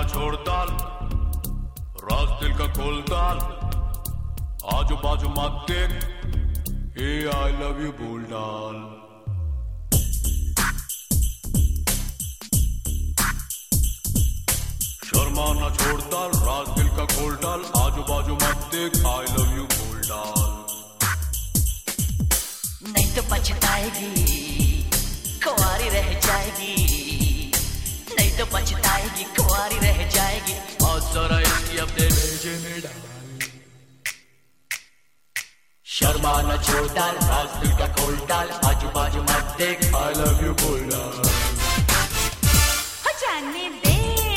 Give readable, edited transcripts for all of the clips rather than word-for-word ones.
छोड़ डाल, राज दिल का खोल डाल, आजू बाजू मत देख, हे आई लव यू बोल डाल। शर्मा ना छोड़ डाल, राज दिल का खोल डाल, आजू बाजू मत देख, आई लव यू बोल डाल। नहीं तो पछताएगी, कुंवारी रह जाएगी, नहीं तो पछताएगी, कुंवारी रह जाएगी। और जरा इसकी अपने भेजे में डाल। शर्मा न छोड़ डाल, राज दिल का खोल डाल, आजू बाजू मत देख, आई लव यू बोल डाल। जाने दे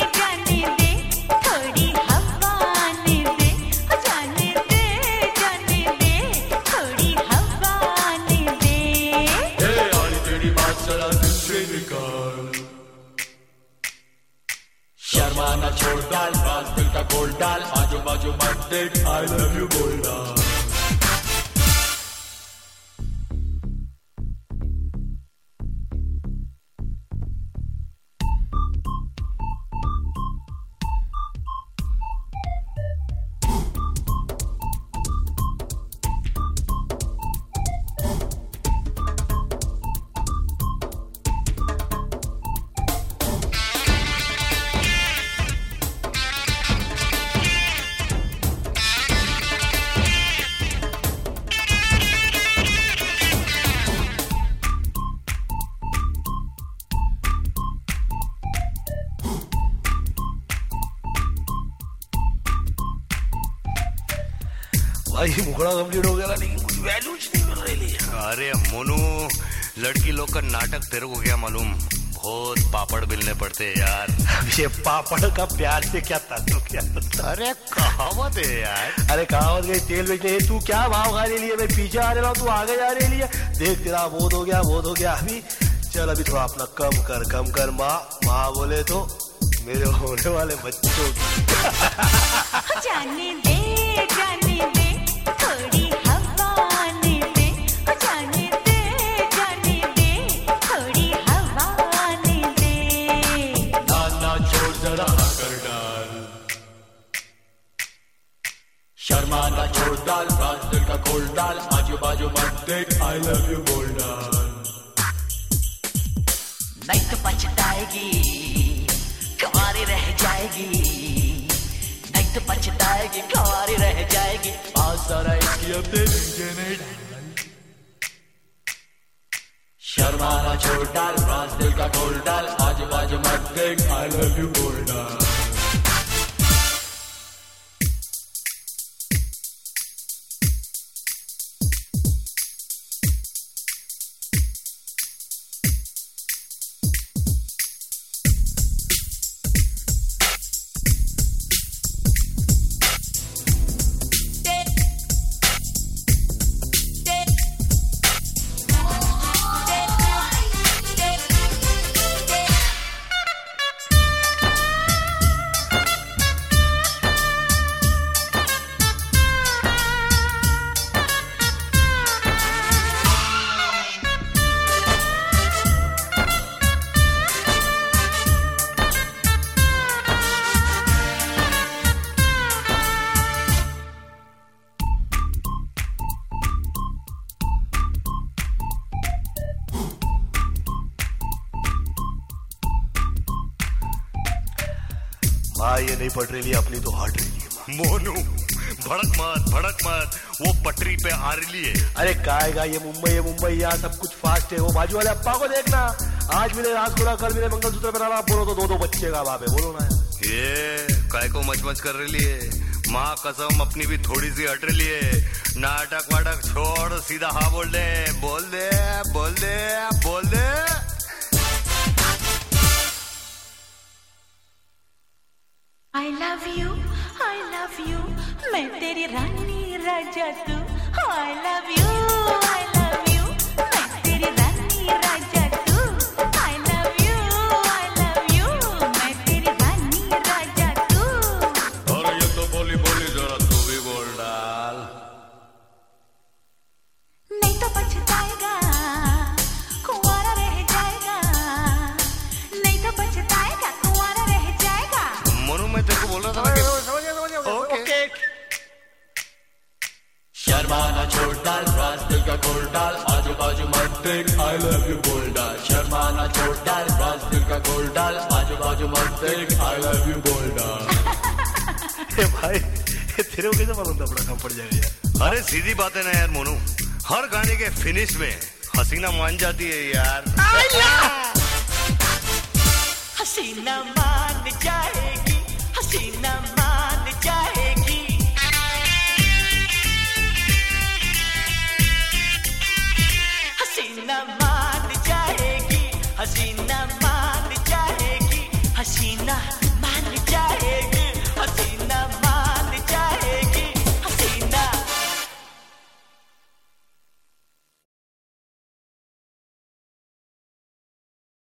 थोड़ी हवा आने दे, जाने दे थोड़ी हवा आने दे। आई तेरी बात जरा दिल से निकाल। शर्मा न छोड़ डाल, राज दिल का खोल डाल, आजू बाजू मत देख, आई लव यू बोल डाल। भाई मुखड़ा कंप्लीट हो गया ना, लेकिन कुछ वैल्यू नहीं मिल रही है। अरे मोनू, लड़की लोग का नाटक तेरे को क्या मालूम, बहुत पापड़ बेलने पड़ते हैं यार। ये पापड़ का प्यार से क्या ताल्लुक क्या? अरे कहावत है यार। अरे कहावत गई तेल बेचने, तू क्या भाव खाने लिए? मैं पीछे आ रहा हूँ, तू आगे जा रही है। देख तेरा बोध हो गया अभी। चल अभी थोड़ा अपना कम कर। माँ बोले तो मेरे होने वाले बच्चों जाने दे थोड़ी हवा आने दे, जाने दे थोड़ी हवा आने दे। ना छोड़ जरा कर डाल। शर्मा ना छोड़ डाल, राज दिल का खोल डाल, आजू बाजू मत देख, आई लव यू बोल डाल। नहीं तो पछताएगी, कुंवारी रह जाएगी, नहीं तो पछताएगी, कुंवारी रह जाएगी। आज जरा इसकी अपने भेजे में डाल। शर्मा ना छोड़ डाल, राज दिल का खोल डाल, आजू बाजू मत देख, आई लव यू बोल डाल। भाई ये नहीं पट रही अपनी तो हट रही है। मोनू भड़क मत, वो पटरी पे आ रही है। अरे काएगा ये मुंबई यहाँ सब कुछ फास्ट है। वो बाजू वाले अप्पा को देखना, आज मिले राजखोड़ा, कल मिले मंगलसूत्र पहना, बोलो तो दो बच्चे का बाप है। बोलो ना ये काय को मच कर रही है। माँ कसम अपनी भी थोड़ी सी हट रही है। नाटक वाटक छोड़, सीधा हाँ बोल दे। I love you, मैं तेरी रानी राजा तू। I love you, मैं तेरी रानी राजा तू। I love you, मैं तेरी रानी राजा तू। और ये तो बोली जरा तू भी बोल डाल। नहीं तो पछताएगा, कुंवारा रह जाएगा, नहीं तो पछताएगा, कुंवारा रह जाएगा। मोनू बोल रहा था मैं कि- समझ गया ओके शर्माना छोड़ डाल, राज दिल का खोल डाल, आजू बाजू मत देख, I love you बोल डाल। शर्माना छोड़ डाल, राज दिल का खोल डाल, आजू बाजू मत देख, I love you बोल डाल। भाई तेरे को कैसे मालूम था अपना काम पड़ जाएगा यार? अरे सीधी बात है ना यार मोनू, हर गाने के फिनिश में हसीना मान जाती है यार। हसीना मान जाएगी, हसीना मान जाएगी।